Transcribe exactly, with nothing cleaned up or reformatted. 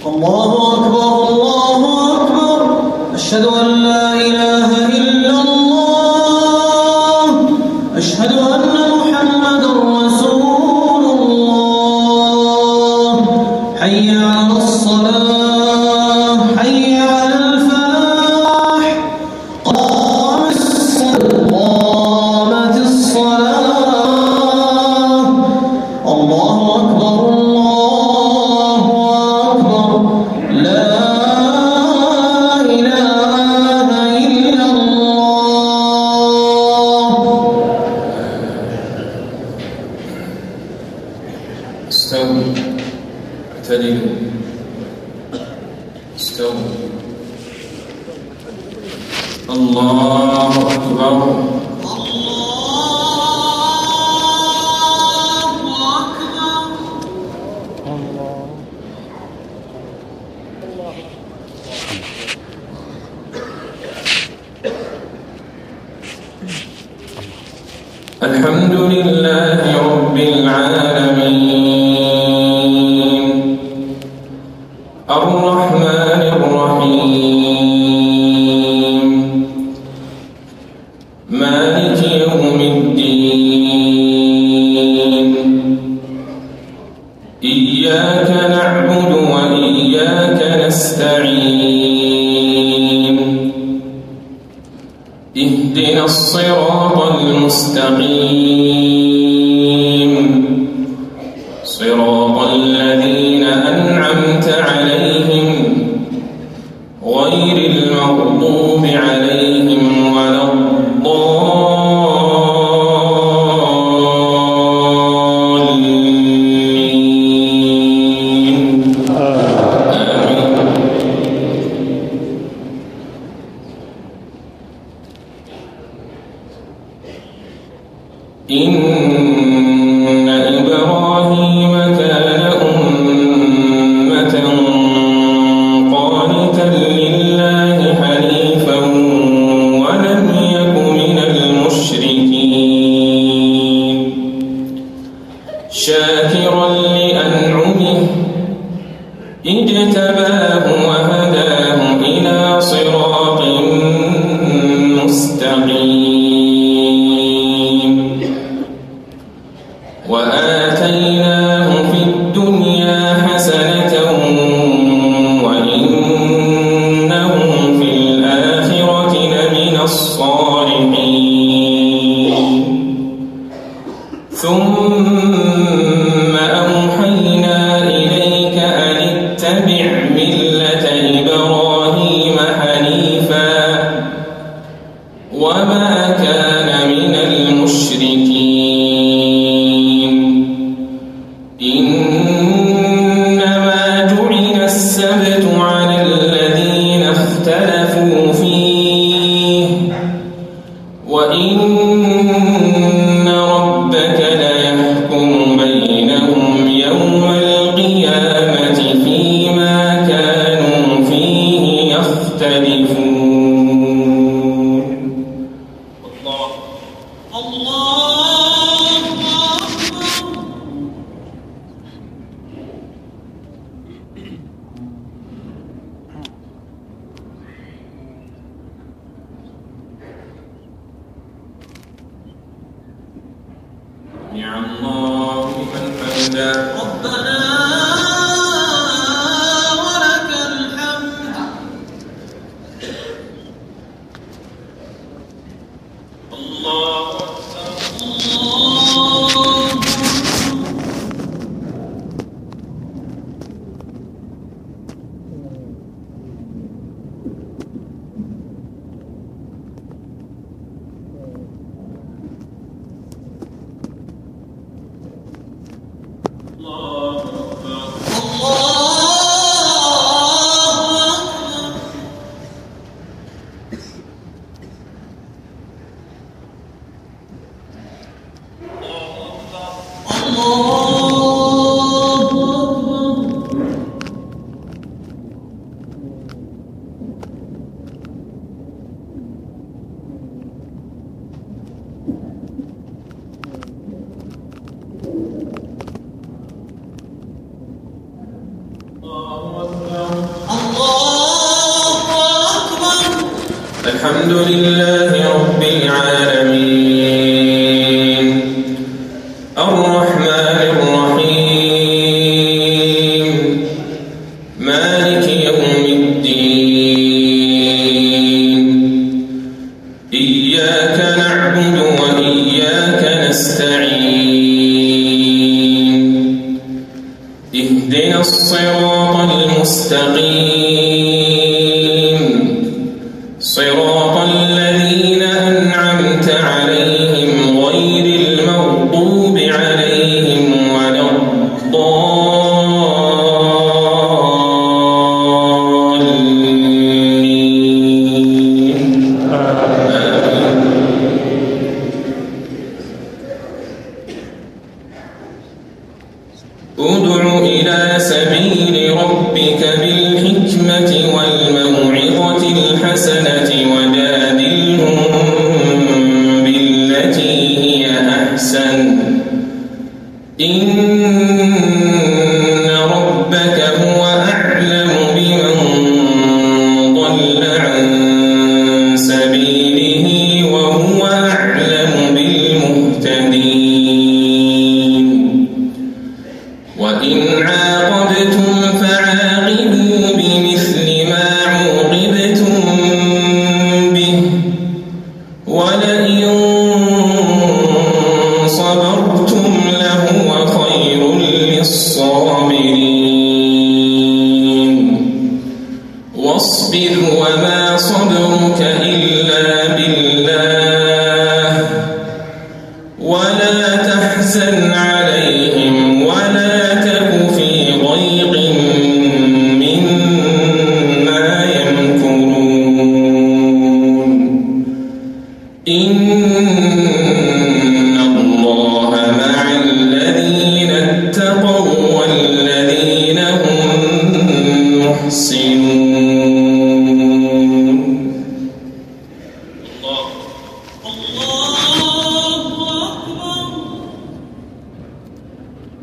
الله أكبر الله أكبر أشهد أن لا إله إلا الله أشهد أن محمدا رسول الله حي على الصلاة حي على الفلاح قامت قامت الصلاة الله أكبر الله أكبر لا إله إلا الله. استووا اعتدلوا استووا. الله أكبر الحمد لله رب العالمين الرحمن الرحيم مالك يوم الدين إياك نعبد وإياك نستعين اهدنا الصراط المستقيم صراط الذين أنعمت عليهم غير المغضوب عليهم ولا الضالين آمين. إن إبراهيم كان أمة قانتا لله حنيفا ولم يك من المشركين شاكرا لأنعمه اجتباه وهداه إلى صراط مستقيم وآتيناه في الدنيا حسنة وإنه في الآخرة لمن الصالحين ثم أوحينا إليك أن اتبع ملة إبراهيم حنيفا وما كان من المشركين إنما جعل السبت على الذين اختلفوا فيه وإن ربك ليحكم بينهم يوم القيامة فيما كانوا فيه يختلفون. الله الله يا الله لمن حمده ربنا ولك الحمد. الله أكبر الله الله الحمد لله رب العالمين الرحمن الرحيم مالك يوم الدين إياك نعبد وإياك نستعين اهدنا الصراط المستقيم صراط الذين أنعمت عليهم غير المغضوب عليهم ولا الضالين ادع إلى سبيل ربك بالحكمة والموعظة الحسنة وجادلهم بالتي هي أحسن إن ربك هو أعلم بمن ضل عن سبيله وهو أعلم بالمهتدين وإن عاقبتم فعاقبوا بمثل ما عوقبتم به ولئن صبرتم لهو خير للصابرين واصبر وما صبرك إلا بالله ولا تحزن عليهم ولا تك في ضيق مما يمكرون إن